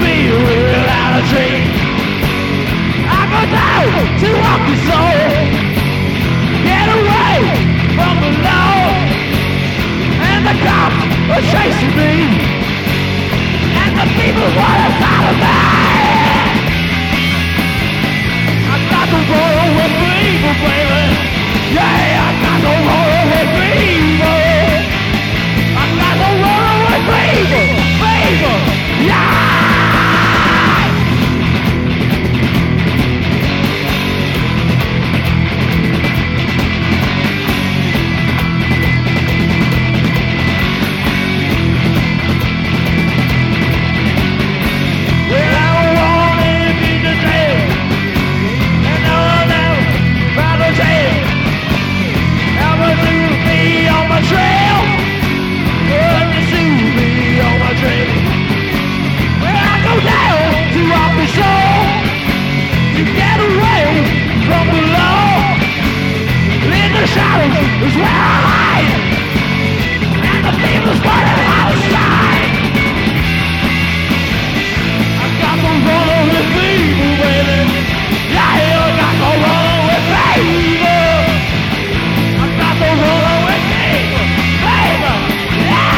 be without a dream. I go down to walk the soul, get away from the law, and the cops are chasing me, and the people want us out of me. I got to roll with people, baby. Yeah, I got to roll with people. I got to roll with people, people. Yeah. Shadows is where I hide, and the people's burning outside. I got to roll with people, baby. Yeah, I got to roll with people. I got to roll with people, baby. Yeah.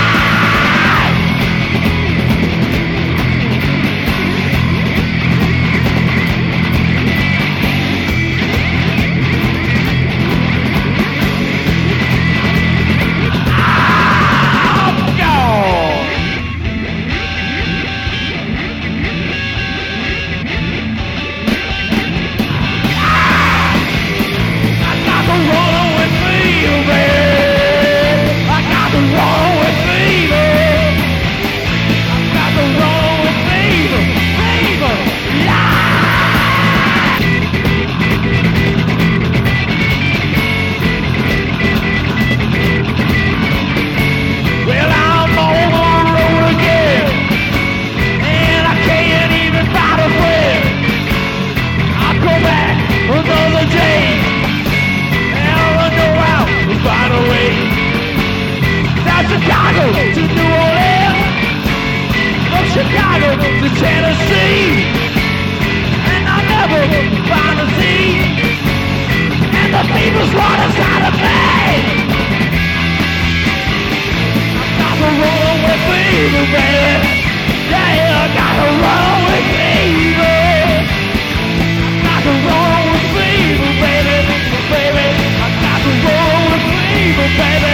Chicago to New Orleans, from Chicago to Tennessee, and I'll never find a sea, and the people's want us out of me. I got to roll with people, baby. Yeah, I got to roll with people. I got to roll with people, baby, baby. I got to roll with people, baby.